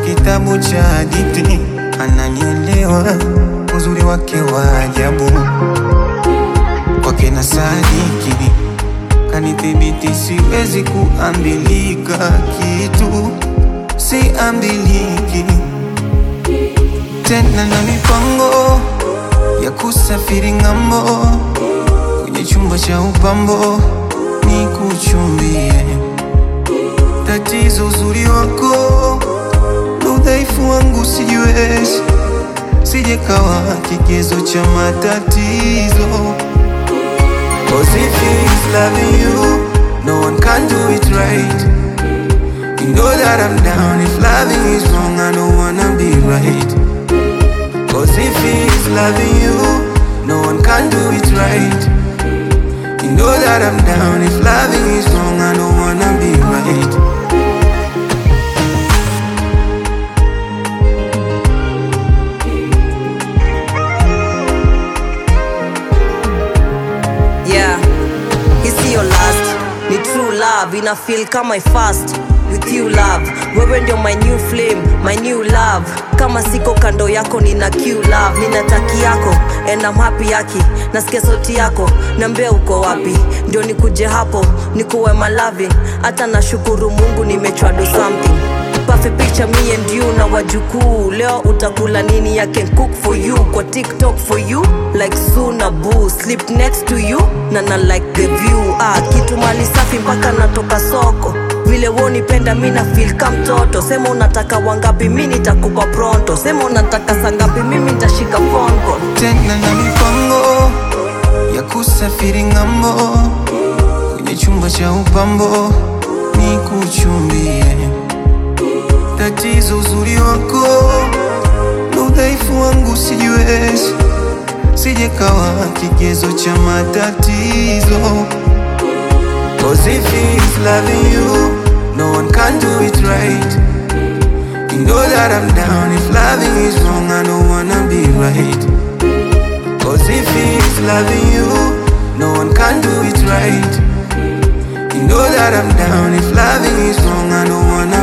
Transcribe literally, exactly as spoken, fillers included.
kitabu cha hadithi. Ananielewa uzuri wake wa ajabu, kwake na sadiki. Kanithibiti siwezi kuambilika kitu, siambiliki tena na mipango ya kusafiri ngambo, kwenye chumba cha upambo ni kuchumbie. Tatizo uzuri wako, udhaifu wangu sijiwezi, sijekawa kigezo cha matatizo. Cause if he's loving you, no one can do it right. You know that I'm down. If loving is wrong, I don't wanna be right. Cause if he's loving you, no one can do it right. You know that I'm down. If loving is wrong, I don't wanna be right. Ni true love, ina feel kama I fast with you love. Wewe ndio my new flame, my new love. Kama siko kando yako nina Q love. Nina taki yako and I'm happy yaki. Nasikia sauti yako, niambia uko wapi. Ndio nikuje hapo, nikuwe my loving. Hata nashukuru Mungu nimechwa do something. Perfect picture me and you na wajukuu. Leo utakula nini, I can cook for you. Kwa TikTok for you, like Suna Boo. Sleep next to you, na na like the view. Ah, kitu mali safi mpaka natoka soko. Vile woni penda mina feel kama mtoto. Sema unataka wangapi mimi nitakupa pronto. Sema unataka sangapi mimi nitashika phone call. Tena na mipango ya kusafiri ngambo, kwenye chumba cha upambo ni kuchumbie. Tatizo uzuri wako, udhaifu wangu sijiwezi, sijekawa kigezo cha matatizo. Cause if he's loving you, no one can do it right. You know that I'm down. If loving is wrong, I don't wanna be right. Cause if he's loving you, no one can do it right. You know that I'm down. If loving is wrong, I don't wanna